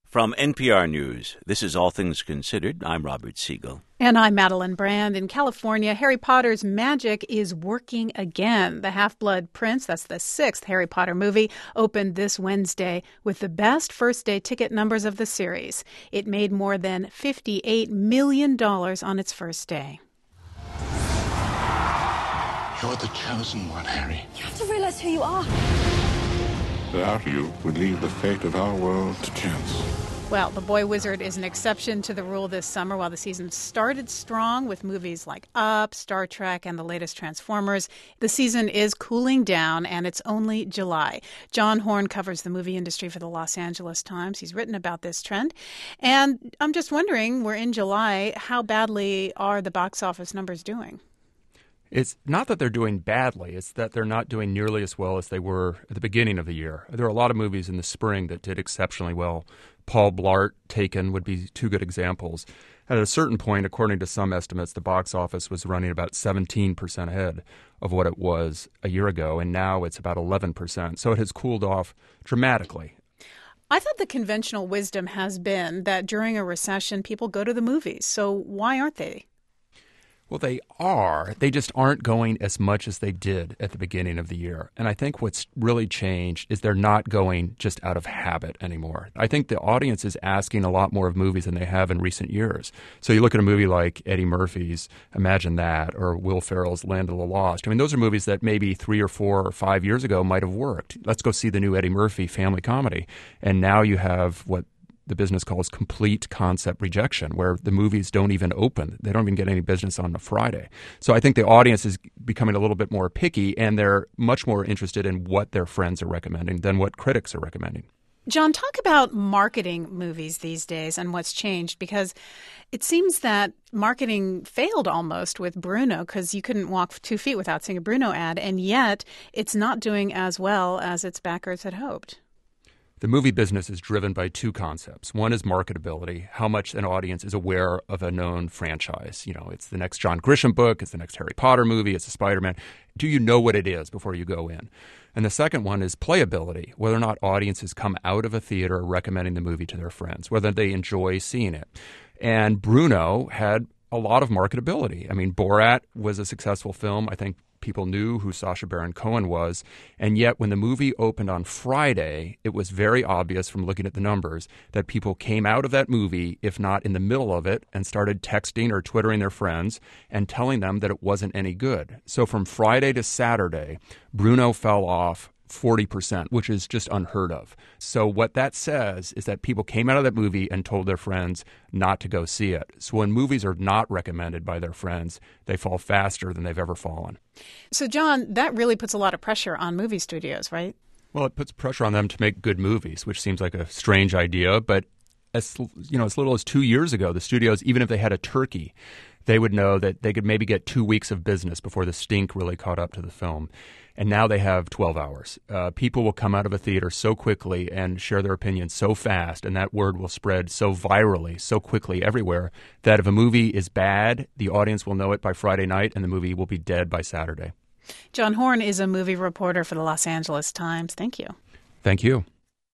From NPR News, this is All Things Considered. I'm Robert Siegel. And I'm Madeline Brand. In California, Harry Potter's magic is working again. The Half-Blood Prince, that's the sixth Harry Potter movie, opened this Wednesday with the best first-day ticket numbers of the series. It made more than $58 million on its first day. You're the chosen one, Harry. You have to realize who you are. Without you, we'd leave the fate of our world to chance. Well, The Boy Wizard is an exception to the rule this summer. While the season started strong with movies like Up, Star Trek, and the latest Transformers, the season is cooling down, and it's only July. John Horn covers the movie industry for the Los Angeles Times. He's written about this trend. And I'm just wondering, we're in July, how badly are the box office numbers doing? It's not that they're doing badly. It's that they're not doing nearly as well as they were at the beginning of the year. There are a lot of movies in the spring that did exceptionally well. Paul Blart, Taken would be two good examples. At a certain point, according to some estimates, the box office was running about 17% ahead of what it was a year ago, and now it's about 11%. So it has cooled off dramatically. I thought the conventional wisdom has been that during a recession, people go to the movies. So why aren't they? Well, they are. They just aren't going as much as they did at the beginning of the year. And I think what's really changed is they're not going just out of habit anymore. I think the audience is asking a lot more of movies than they have in recent years. So you look at a movie like Eddie Murphy's Imagine That or Will Ferrell's Land of the Lost. I mean, those are movies that maybe 3 or 4 or 5 years ago might have worked. Let's go see the new Eddie Murphy family comedy. And now you have what the business calls complete concept rejection, where the movies don't even open. They don't even get any business on a Friday. So I think the audience is becoming a little bit more picky, and they're much more interested in what their friends are recommending than what critics are recommending. John, talk about marketing movies these days and what's changed, because it seems that marketing failed almost with Bruno, because you couldn't walk 2 feet without seeing a Bruno ad, and yet it's not doing as well as its backers had hoped. The movie business is driven by two concepts. One is marketability, how much an audience is aware of a known franchise. You know, it's the next John Grisham book, it's the next Harry Potter movie, it's a Spider-Man. Do you know what it is before you go in? And the second one is playability, whether or not audiences come out of a theater recommending the movie to their friends, whether they enjoy seeing it. And Bruno had a lot of marketability. I mean, Borat was a successful film. I think people knew who Sacha Baron Cohen was, and yet when the movie opened on Friday, it was very obvious from looking at the numbers that people came out of that movie, if not in the middle of it, and started texting or twittering their friends and telling them that it wasn't any good. So from Friday to Saturday, Bruno fell off 40%, which is just unheard of. So what that says is that people came out of that movie and told their friends not to go see it. So when movies are not recommended by their friends, they fall faster than they've ever fallen. So, John, that really puts a lot of pressure on movie studios, right? Well, it puts pressure on them to make good movies, which seems like a strange idea. But as little as 2 years ago, the studios, even if they had a turkey, they would know that they could maybe get 2 weeks of business before the stink really caught up to the film. And now they have 12 hours. People will come out of a theater so quickly and share their opinions so fast, and that word will spread so virally, so quickly everywhere, that if a movie is bad, the audience will know it by Friday night, and the movie will be dead by Saturday. John Horn is a movie reporter for the Los Angeles Times. Thank you. Thank you.